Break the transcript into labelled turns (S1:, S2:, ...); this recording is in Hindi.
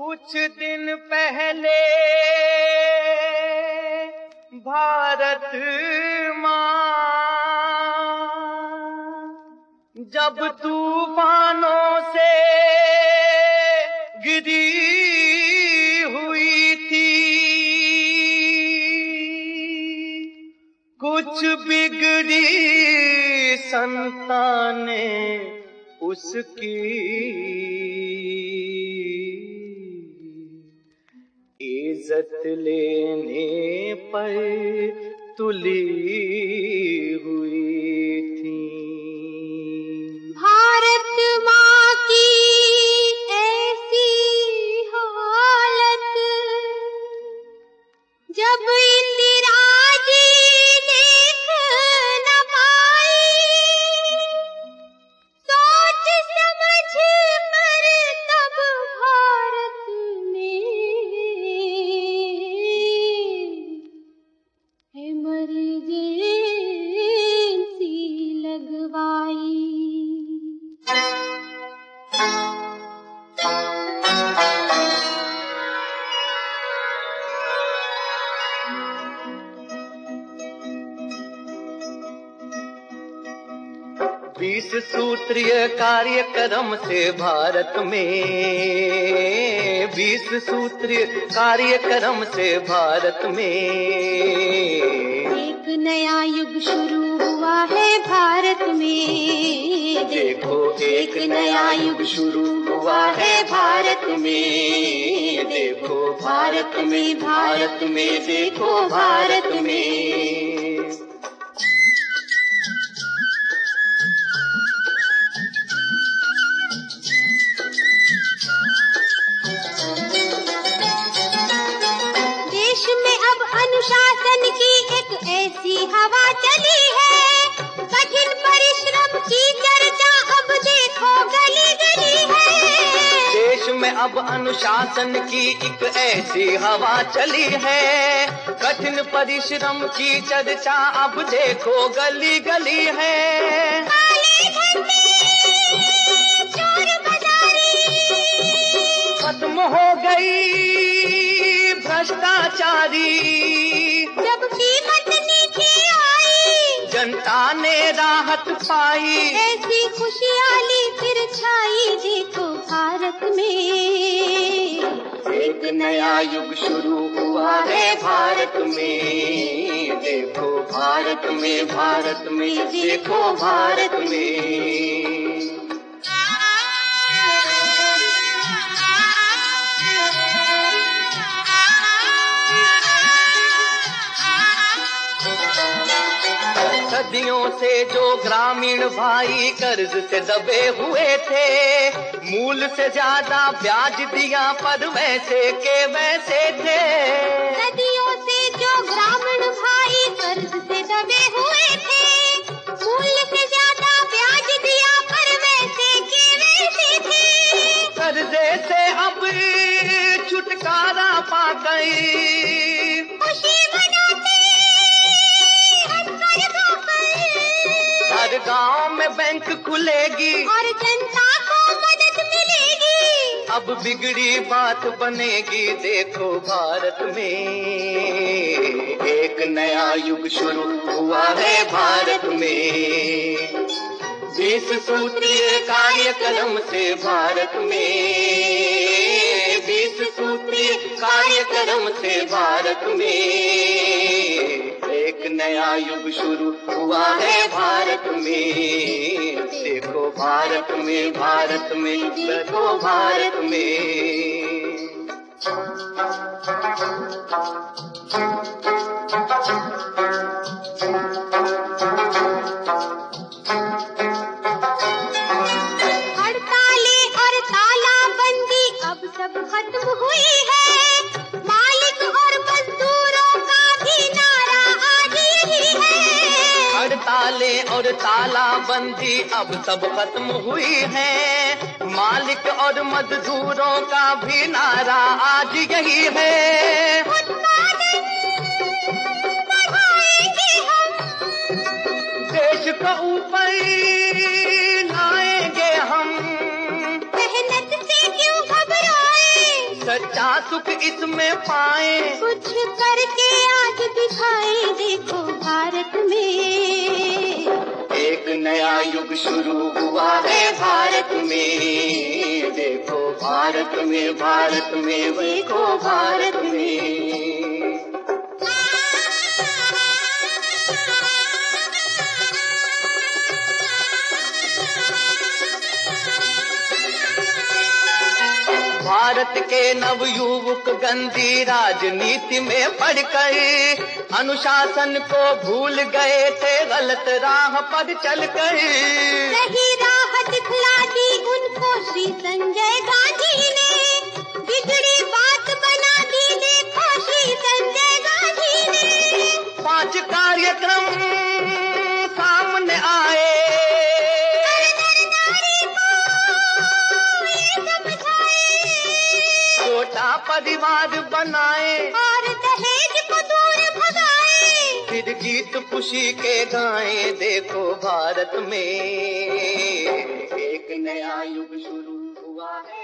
S1: कुछ दिन पहले भारत माँ जब तूफानों से गिरी हुई थी, कुछ बिगड़ी संतानें उसकी इज्जत लेने पर तुली हुई थी।
S2: भारत माँ की ऐसी हालत जब इंदिरा जी देख न पाई, सोच समझ कर तब भारत ने इमरजेंसी लगवाई।
S1: बीस सूत्रीय कार्यक्रम से भारत में, 20 सूत्रीय कार्यक्रम से भारत में
S2: एक नया युग शुरू हुआ है भारत में।
S1: देखो एक नया युग शुरू हुआ है भारत में। देखो भारत में, भारत में, देखो भारत में।
S2: देश में अब अनुशासन की एक ऐसी हवा चली है, कठिन परिश्रम की चर्चा अब देखो गली गली है।
S1: देश में अब अनुशासन की एक ऐसी हवा चली है, कठिन परिश्रम की चर्चा अब देखो गली गली है।
S2: काले धंधे, चोर बाजारी
S1: खत्म हो गई भ्रष्टाचारी,
S2: जब कीमत नीचे आई
S1: जनता ने राहत पाई।
S2: ऐसी खुशहाली फिर छाई देखो भारत में।
S1: एक नया युग शुरू हुआ है भारत में। देखो भारत में, भारत में, देखो भारत में। सदियों से जो ग्रामीण भाई कर्ज से दबे हुए थे, मूल से ज्यादा ब्याज दिया पर वैसे के वैसे थे।
S2: सदियों से जो ग्रामीण भाई कर्ज से दबे हुए थे, मूल से ज्यादा ब्याज दिया पर वैसे के वैसे थे।
S1: कर्जे से अब छुटकारा पा गई,
S2: खुशी मनाते हंसकर गाकर,
S1: हर गांव में बैंक खुलेगी
S2: और जनता को मदद मिलेगी।
S1: अब बिगड़ी बात बनेगी। देखो भारत में एक नया युग शुरू हुआ है भारत में। 20 सूत्रीय कार्यक्रम से भारत में, 20 सूत्रीय कार्यक्रम से भारत में एक नया युग शुरू हुआ है भारत में। देखो भारत में, भारत में, देखो भारत में।
S2: हड़तालें और तालाबंदी अब सब खत्म हुई है, मालिक और मजदूरों का भी नारा आज यही है।
S1: हड़तालें और तालाबंदी अब सब खत्म हुई है, मालिक और मजदूरों का भी नारा आज यही है।
S2: उत्पादन बढ़ाएंगे हम,
S1: देश को ऊपर लाएंगे हम,
S2: मेहनत से क्यों घबराए,
S1: क्या सुख इसमें पाए,
S2: कुछ करके आज दिखाए देखो भारत में।
S1: एक नया युग शुरू हुआ है भारत में, देखो भारत में, भारत में, देखो भारत में। भारत के नवयुवक गंदी राजनीति में पड़कर अनुशासन को भूल गए थे, गलत राह पर चलकर
S2: सही राह दिखला दी उनको श्री संजय गांधी ने, बिगड़ी बात बना दी देखो श्री संजय गांधी ने।
S1: 5 कार्यक्रम सामने आए, छोटा परिवार बनाए
S2: और दहेज को दूर भगाए,
S1: फिर गीत खुशी के गाएं देखो भारत में। एक नया युग शुरू हुआ है।